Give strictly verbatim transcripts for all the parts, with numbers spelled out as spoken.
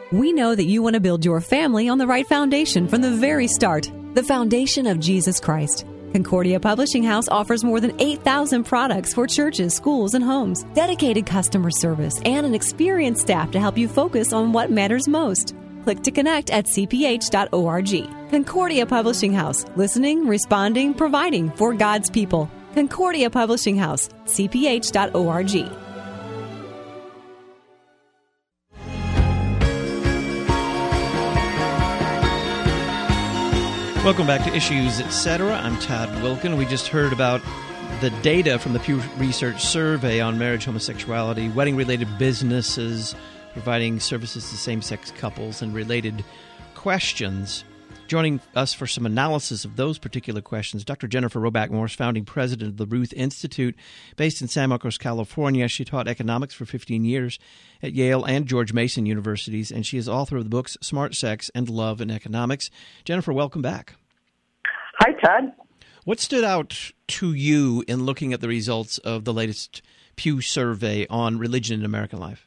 We know that you want to build your family on the right foundation from the very start, the foundation of Jesus Christ. Concordia Publishing House offers more than eight thousand products for churches, schools, and homes, dedicated customer service, and an experienced staff to help you focus on what matters most. Click to connect at c p h dot org. Concordia Publishing House, listening, responding, providing for God's people. Concordia Publishing House, c p h dot org. Welcome back to Issues, et cetera. I'm Todd Wilkin. We just heard about the data from the Pew Research survey on marriage, homosexuality, wedding-related businesses, providing services to same-sex couples, and related questions. Joining us for some analysis of those particular questions, Doctor Jennifer Roback Morse, founding president of the Ruth Institute, based in San Marcos, California. She taught economics for fifteen years at Yale and George Mason universities, and she is author of the books Smart Sex and Love in Economics. Jennifer, welcome back. Hi, Todd. What stood out to you in looking at the results of the latest Pew survey on religion in American life?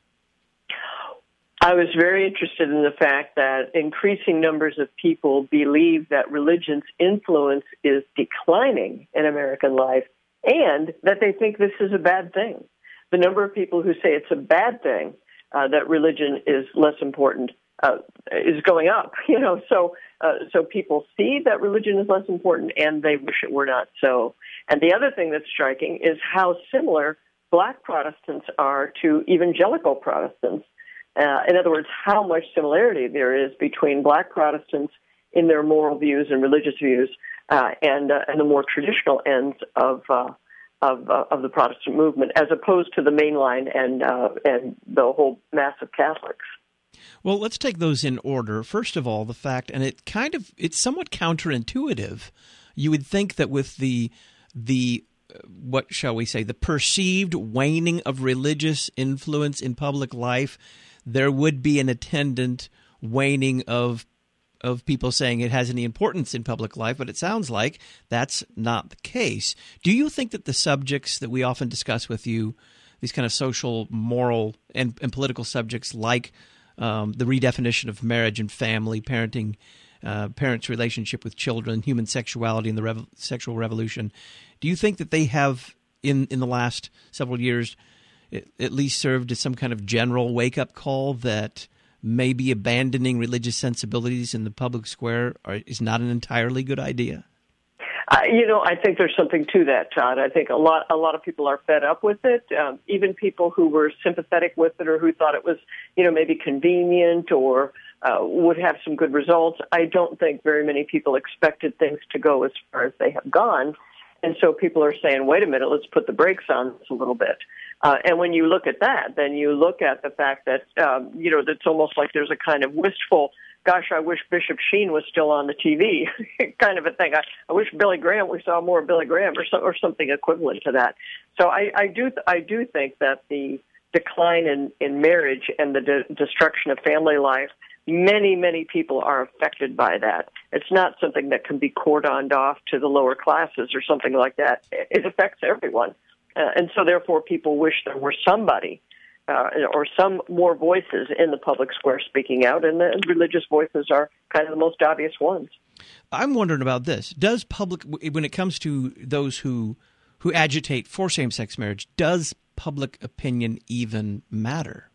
I was very interested in the fact that increasing numbers of people believe that religion's influence is declining in American life and that they think this is a bad thing. The number of people who say it's a bad thing, uh, that religion is less important, uh, is going up. You know, so uh, so people see that religion is less important and they wish it were not so. And the other thing that's striking is how similar Black Protestants are to evangelical Protestants. Uh, in other words, how much similarity there is between Black Protestants in their moral views and religious views uh, and uh, and the more traditional ends of uh, of, uh, of the Protestant movement, as opposed to the mainline and uh, and the whole mass of Catholics. Well, let's take those in order. First of all, the fact, and it kind of it's somewhat counterintuitive. You would think that with the the what shall we say, the perceived waning of religious influence in public life, there would be an attendant waning of of people saying it has any importance in public life, but it sounds like that's not the case. Do you think that the subjects that we often discuss with you, these kind of social, moral, and, and political subjects like um, the redefinition of marriage and family, parenting, uh, parents' relationship with children, human sexuality, and the rev- sexual revolution, do you think that they have, in, in the last several years, at least served as some kind of general wake-up call that maybe abandoning religious sensibilities in the public square are, is not an entirely good idea? Uh, you know, I think there's something to that, Todd. I think a lot a lot of people are fed up with it. Um, even people who were sympathetic with it or who thought it was, you know, maybe convenient or uh, would have some good results. I don't think very many people expected things to go as far as they have gone. And so people are saying, wait a minute, let's put the brakes on this a little bit. Uh, and when you look at that, then you look at the fact that, um, you know, it's almost like there's a kind of wistful, gosh, I wish Bishop Sheen was still on the T V kind of a thing. I, I wish Billy Graham, we saw more of Billy Graham or, so, or something equivalent to that. So I, I do I do think that the decline in, in marriage and the de- destruction of family life, many, many people are affected by that. It's not something that can be cordoned off to the lower classes or something like that. It affects everyone. Uh, and so, therefore, people wish there were somebody uh, or some more voices in the public square speaking out, and the religious voices are kind of the most obvious ones. I'm wondering about this. Does public, when it comes to those who who agitate for same-sex marriage, does public opinion even matter?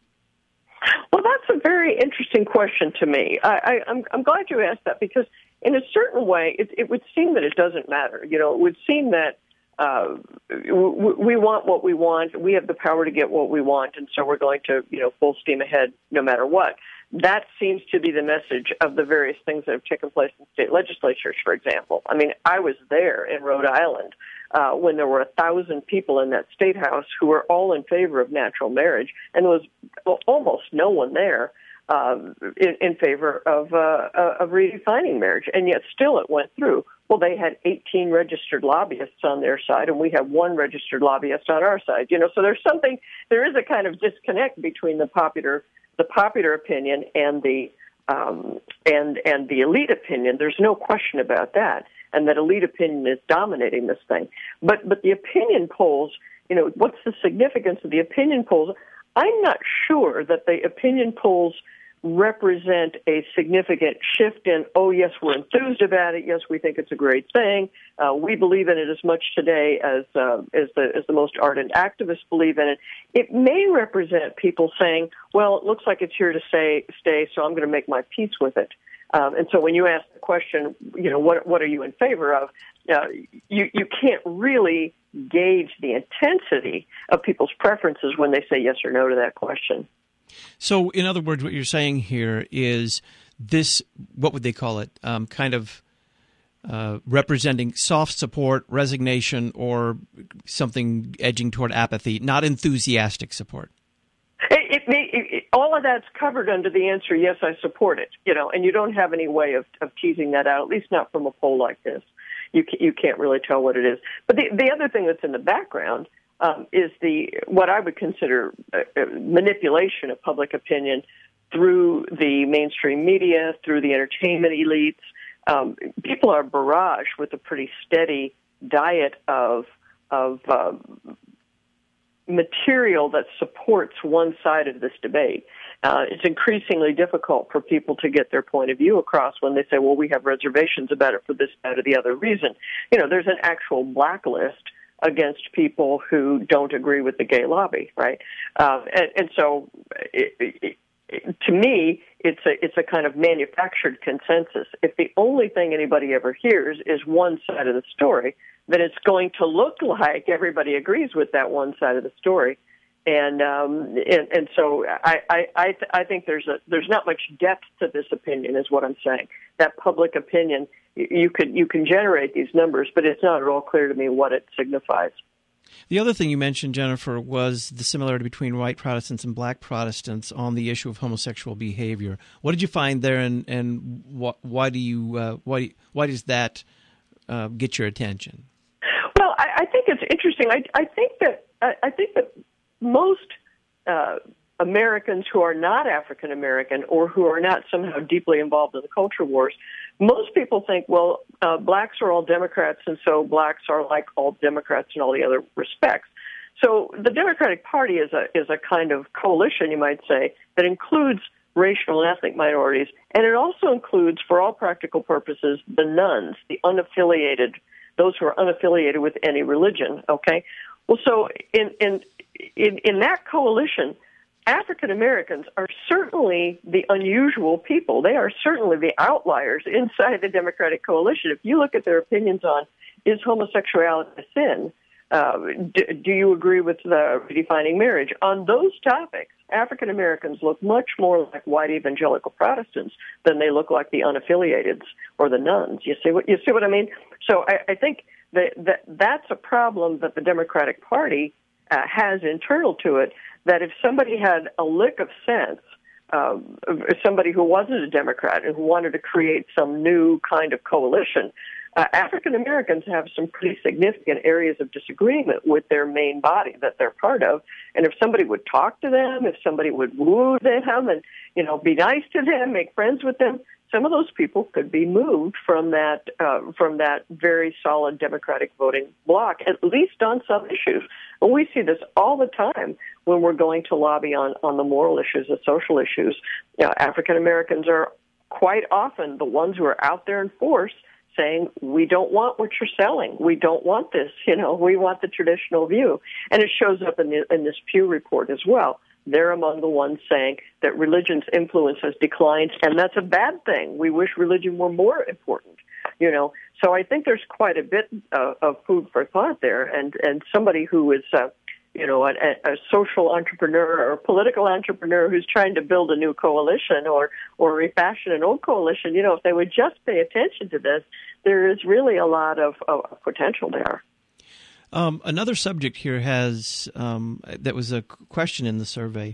Well, that's a very interesting question to me. I, I, I'm, I'm glad you asked that because, in a certain way, it, it would seem that it doesn't matter. You know, it would seem that Uh, we want what we want. We have the power to get what we want, and so we're going to, you know, full steam ahead no matter what. That seems to be the message of the various things that have taken place in state legislatures, for example. I mean, I was there in Rhode Island uh, when there were a thousand people in that state house who were all in favor of natural marriage, and there was well, almost no one there uh, in, in favor of, uh, of redefining marriage, and yet still it went through. Well, they had eighteen registered lobbyists on their side, and we have one registered lobbyist on our side. You know, so there's something, there is a kind of disconnect between the popular, the popular opinion and the um, and and the elite opinion. There's no question about that, and that elite opinion is dominating this thing. But but the opinion polls, you know, what's the significance of the opinion polls? I'm not sure that the opinion polls represent a significant shift in, oh, yes, we're enthused about it. Yes, we think it's a great thing. Uh, we believe in it as much today as uh, as the as the most ardent activists believe in it. It may represent people saying, well, it looks like it's here to stay, stay so I'm going to make my peace with it. Um, and so when you ask the question, you know, what what are you in favor of, uh, you, you can't really gauge the intensity of people's preferences when they say yes or no to that question. So, in other words, what you're saying here is this, what would they call it, um, kind of uh, representing soft support, resignation, or something edging toward apathy, not enthusiastic support? It, it may, it, all of that's covered under the answer, yes, I support it, you know, and you don't have any way of, of teasing that out, at least not from a poll like this. You, can, you can't really tell what it is. But the, the other thing that's in the background Um, is the what I would consider uh, manipulation of public opinion through the mainstream media, through the entertainment elites. Um, people are barraged with a pretty steady diet of of uh, material that supports one side of this debate. Uh, it's increasingly difficult for people to get their point of view across when they say, well, we have reservations about it for this, that, or the other reason. You know, there's an actual blacklist against people who don't agree with the gay lobby, right? Uh, and, and so, it, it, it, to me, it's a it's a kind of manufactured consensus. If the only thing anybody ever hears is one side of the story, then it's going to look like everybody agrees with that one side of the story. And um, and, and so I I I, th- I think there's a there's not much depth to this opinion, is what I'm saying. That public opinion, you could you can generate these numbers, but it's not at all clear to me what it signifies. The other thing you mentioned, Jennifer, was the similarity between white Protestants and black Protestants on the issue of homosexual behavior. What did you find there, and and wh- why do you uh, why why does that uh, get your attention? Well, I, I think it's interesting. I I think that I, I think that most uh, Americans who are not African American or who are not somehow deeply involved in the culture wars, most people think, well, uh, blacks are all Democrats, and so blacks are like all Democrats in all the other respects. So the Democratic Party is a is a kind of coalition, you might say, that includes racial and ethnic minorities, and it also includes, for all practical purposes, the nones, the unaffiliated, those who are unaffiliated with any religion. Okay, well, so in in in, in that coalition, African Americans are certainly the unusual people. They are certainly the outliers inside the Democratic coalition. If you look at their opinions on, is homosexuality a sin? Uh, do, do you agree with the redefining marriage? On those topics, African Americans look much more like white evangelical Protestants than they look like the unaffiliateds or the nuns. You see what you see what I mean? So I, I think that, that that's a problem that the Democratic Party uh, has internal to it. That if somebody had a lick of sense, um, somebody who wasn't a Democrat and who wanted to create some new kind of coalition, uh, African Americans have some pretty significant areas of disagreement with their main body that they're part of. And if somebody would talk to them, if somebody would woo them and, you know, be nice to them, make friends with them, some of those people could be moved from that uh, from that very solid Democratic voting bloc, at least on some issues. And we see this all the time when we're going to lobby on, on the moral issues, the social issues. You know, African Americans are quite often the ones who are out there in force saying, we don't want what you're selling. We don't want this. You know, we want the traditional view. And it shows up in, the, in this Pew report as well. They're among the ones saying that religion's influence has declined, and that's a bad thing. We wish religion were more important, you know. So I think there's quite a bit uh, of food for thought there, and, and somebody who is, uh, you know, a, a social entrepreneur or a political entrepreneur who's trying to build a new coalition or, or refashion an old coalition, you know, if they would just pay attention to this, there is really a lot of, of potential there. Um, another subject here has um, that was a question in the survey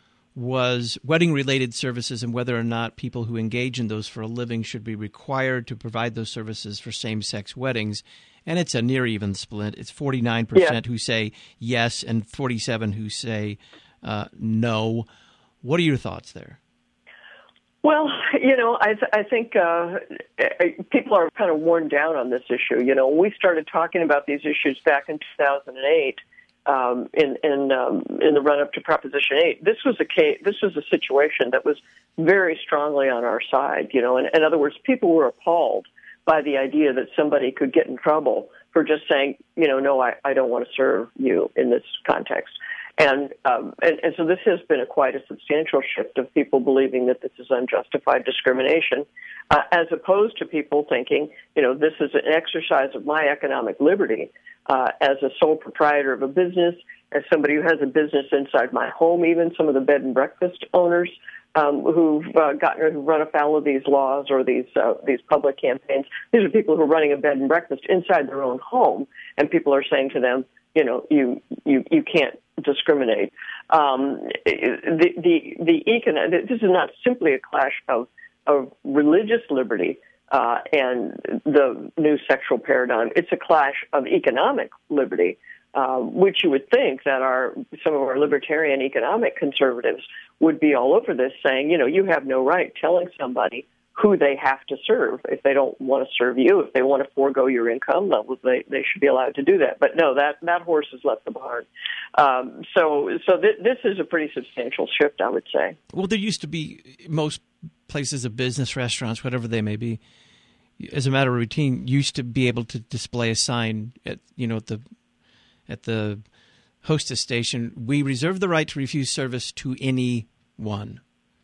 was wedding-related services and whether or not people who engage in those for a living should be required to provide those services for same-sex weddings. And it's a near even split. It's forty-nine percent yeah. who say yes and forty-seven who say uh, no. What are your thoughts there? Well, you know, I, th- I think uh, people are kind of worn down on this issue. You know, when we started talking about these issues back in two thousand eight, um, in in um, in the run up to Proposition eight. This was a case, this was a situation that was very strongly on our side. You know, in, in other words, people were appalled by the idea that somebody could get in trouble for just saying, you know, no, I, I don't want to serve you in this context. And, um, and and so this has been a quite a substantial shift of people believing that this is unjustified discrimination, uh, as opposed to people thinking, you know, this is an exercise of my economic liberty uh, as a sole proprietor of a business, as somebody who has a business inside my home. Even some of the bed and breakfast owners um, who've uh, gotten who run afoul of these laws or these uh, these public campaigns. These are people who are running a bed and breakfast inside their own home, and people are saying to them, you know, you you you can't discriminate. Um, the the the econ- This is not simply a clash of of religious liberty uh, and the new sexual paradigm. It's a clash of economic liberty, uh, which you would think that our some of our libertarian economic conservatives would be all over this, saying, you know, you have no right telling somebody who they have to serve. If they don't want to serve you, if they want to forego your income levels, they, they should be allowed to do that. But no, that, that horse has left the barn. Um, so so th- this is a pretty substantial shift, I would say. Well, there used to be most places of business, restaurants, whatever they may be, as a matter of routine, used to be able to display a sign at you know at the at the hostess station. We reserve the right to refuse service to anyone.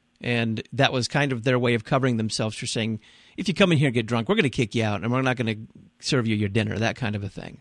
And that was kind of their way of covering themselves for saying, if you come in here and get drunk, we're going to kick you out and we're not going to serve you your dinner, that kind of a thing.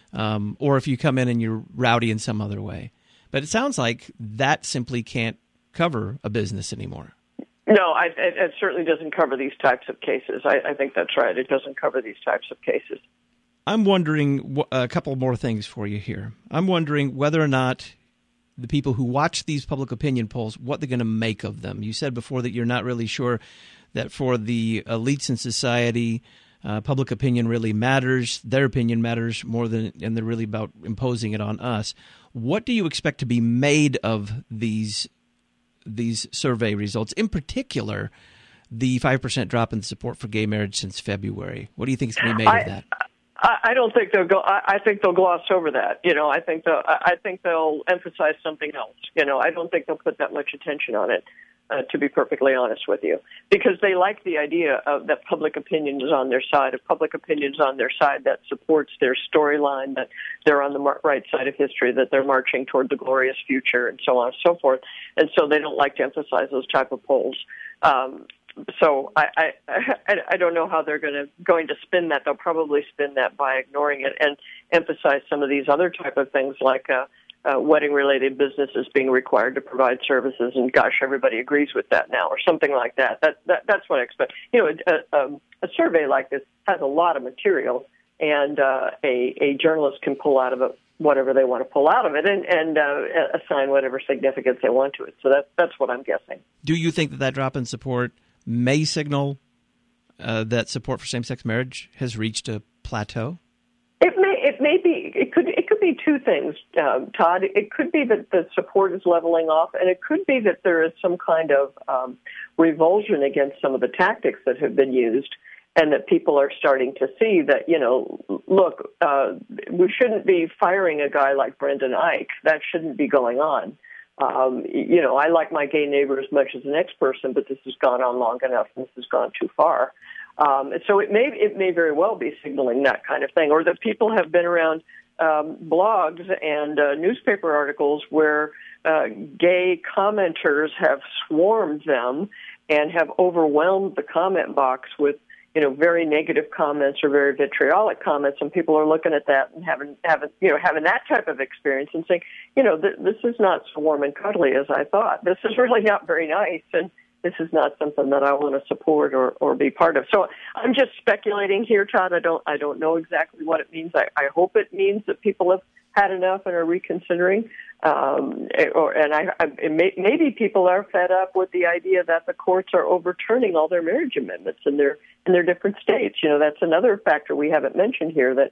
Um, or if you come in and you're rowdy in some other way. But it sounds like that simply can't cover a business anymore. No, I, it, it certainly doesn't cover these types of cases. I, I think that's right. It doesn't cover these types of cases. I'm wondering a couple more things for you here. I'm wondering whether or not the people who watch these public opinion polls, what they're going to make of them. You said before that you're not really sure that for the elites in society, uh, public opinion really matters. Their opinion matters more than, and they're really about imposing it on us. What do you expect to be made of these these survey results? In particular, the five percent drop in support for gay marriage since February. What do you think is going to be made I, of that? I don't think they'll go. I think they'll gloss over that. You know, I think they'll. I think they'll emphasize something else. You know, I don't think they'll put that much attention on it. Uh, to be perfectly honest with you, because they like the idea of that public opinion is on their side. If public opinion is on their side, that supports their storyline, that they're on the mar- right side of history, that they're marching toward the glorious future, and so on and so forth. And so they don't like to emphasize those type of polls. Um, So I, I I don't know how they're going to going to spin that. They'll probably spin that by ignoring it and emphasize some of these other type of things like uh, uh, wedding-related businesses being required to provide services. And gosh, everybody agrees with that now, or something like that. That, that that's what I expect. You know, a, a, a survey like this has a lot of material, and uh, a a journalist can pull out of it whatever they want to pull out of it, and and uh, assign whatever significance they want to it. So that that's what I'm guessing. Do you think that that drop in support may signal uh, that support for same-sex marriage has reached a plateau? It may. It may be. It could. It could be two things, um, Todd. It could be that the support is leveling off, and it could be that there is some kind of um, revulsion against some of the tactics that have been used, and that people are starting to see that, you know, look, uh, we shouldn't be firing a guy like Brendan Eich. That shouldn't be going on. Um, you know, I like my gay neighbor as much as the next person, but this has gone on long enough and this has gone too far. Um, and so it may it may very well be signaling that kind of thing, or that people have been around um, blogs and uh, newspaper articles where uh, gay commenters have swarmed them and have overwhelmed the comment box with, you know, very negative comments or very vitriolic comments, and people are looking at that and having, having you know, having that type of experience and saying, you know, th- this is not so warm and cuddly as I thought. This is really not very nice, and this is not something that I want to support or, or be part of. So I'm just speculating here, Todd. I don't I don't know exactly what it means. I, I hope it means that people have had enough and are reconsidering. Um, or, and I, I, it may, maybe people are fed up with the idea that the courts are overturning all their marriage amendments in their in their different states. You know, that's another factor we haven't mentioned here, that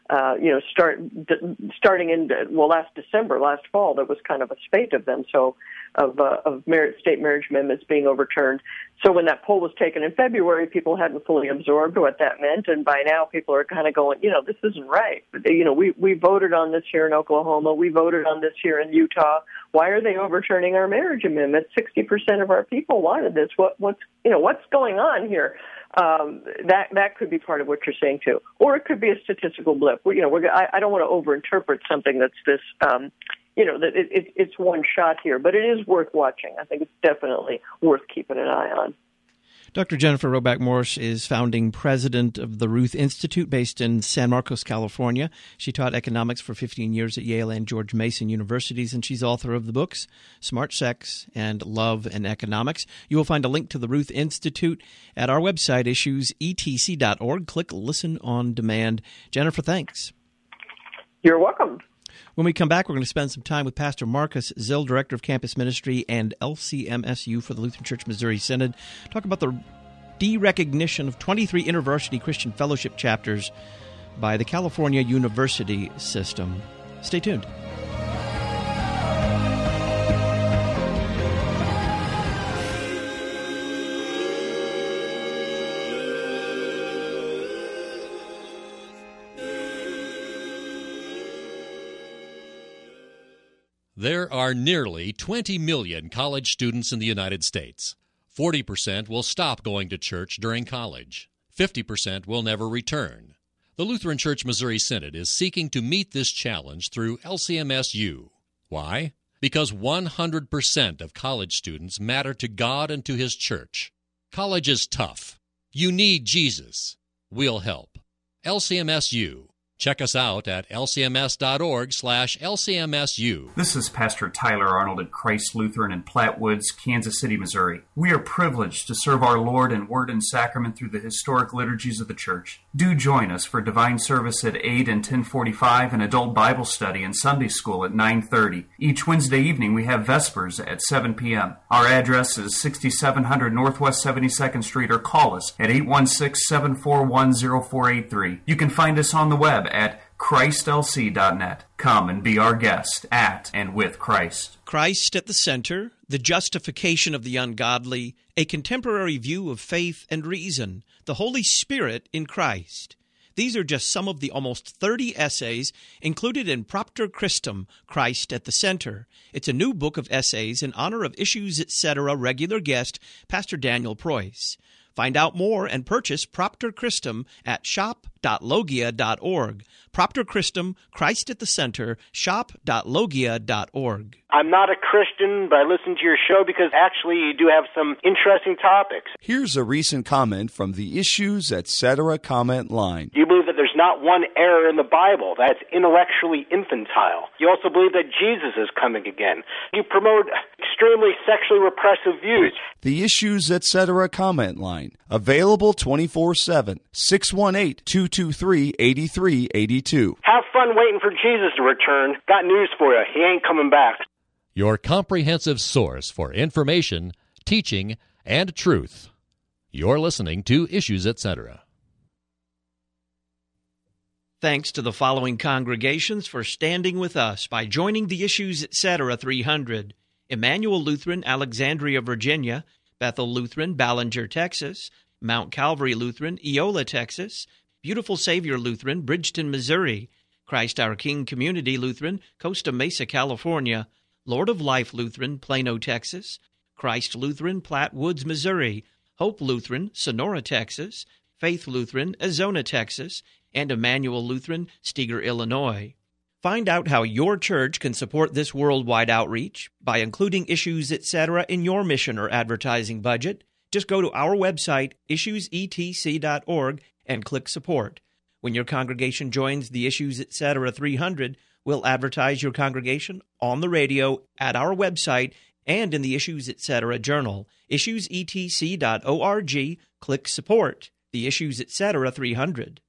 uh, you know, start d- starting in, well, last December, last fall, there was kind of a spate of them, so of, uh, of marriage, state marriage amendments being overturned. So when that poll was taken in February, people hadn't fully absorbed what that meant, and by now people are kind of going, you know, this isn't right. You know, we, we voted on this here in Oklahoma. We voted on this here in Utah. Why are they overturning our marriage amendment? sixty percent of our people wanted this. What, what's, you know, what's going on here? Um, that that could be part of what you're saying too, or it could be a statistical blip. You know, we're, I, I don't want to overinterpret something that's this, um, you know, that it, it, it's one shot here, but it is worth watching. I think it's definitely worth keeping an eye on. Doctor Jennifer Roback Morse is founding president of the Ruth Institute based in San Marcos, California. She taught economics for fifteen years at Yale and George Mason Universities, and she's author of the books Smart Sex and Love and Economics. You will find a link to the Ruth Institute at our website, issues e t c dot org. Click Listen on Demand. Jennifer, thanks. You're welcome. When we come back, we're going to spend some time with Pastor Marcus Zill, Director of Campus Ministry and L C M S U for the Lutheran Church Missouri Synod. Talk about the derecognition of twenty-three InterVarsity Christian Fellowship chapters by the California University System. Stay tuned. There are nearly twenty million college students in the United States. forty percent will stop going to church during college. fifty percent will never return. The Lutheran Church Missouri Synod is seeking to meet this challenge through L C M S U. Why? Because one hundred percent of college students matter to God and to His church. College is tough. You need Jesus. We'll help. L C M S U. Check us out at l c m s dot org slash l c m s u. This is Pastor Tyler Arnold at Christ Lutheran in Platte Woods, Kansas City, Missouri. We are privileged to serve our Lord in word and sacrament through the historic liturgies of the church. Do join us for divine service at eight and ten forty-five and adult Bible study and Sunday school at nine thirty. Each Wednesday evening we have Vespers at seven p.m. Our address is sixty-seven hundred Northwest seventy-second Street, or call us at eight one six, seven four one, zero four eight three. You can find us on the web at christ l c dot net. Come and be our guest at and with Christ. Christ at the center, the justification of the ungodly, a contemporary view of faith and reason, the Holy Spirit in Christ. These are just some of the almost thirty essays included in Propter Christum, Christ at the Center. It's a new book of essays in honor of Issues Etc. regular guest, Pastor Daniel Preuss. Find out more and purchase Propter Christum at shop dot logia dot org. Propter Christum, Christ at the Center, shop dot logia dot org. I'm not a Christian, but I listen to your show because actually you do have some interesting topics. Here's a recent comment from the Issues Etc. comment line. You believe that there's not one error in the Bible that's intellectually infantile. You also believe that Jesus is coming again. You promote extremely sexually repressive views. The Issues Etc. comment line. Available twenty-four seven. six one eight, two two three, eight three eight two. Have fun waiting for Jesus to return. Got news for you. He ain't coming back. Your comprehensive source for information, teaching, and truth. You're listening to Issues Etc. Thanks to the following congregations for standing with us by joining the Issues Etc. three hundred. Emmanuel Lutheran, Alexandria, Virginia; Bethel Lutheran, Ballinger, Texas; Mount Calvary Lutheran, Eola, Texas; Beautiful Savior Lutheran, Bridgeton, Missouri; Christ Our King Community Lutheran, Costa Mesa, California; Lord of Life Lutheran, Plano, Texas; Christ Lutheran, Platte Woods, Missouri; Hope Lutheran, Sonora, Texas; Faith Lutheran, Azona, Texas; and Emmanuel Lutheran, Steger, Illinois. Find out how your church can support this worldwide outreach by including Issues Etc. in your mission or advertising budget. Just go to our website, issues e t c dot org, and click Support. When your congregation joins the Issues Etc. three hundred, we'll advertise your congregation on the radio, at our website, and in the Issues Etc. journal. issues e t c dot org, click Support. The Issues Etc. three hundred.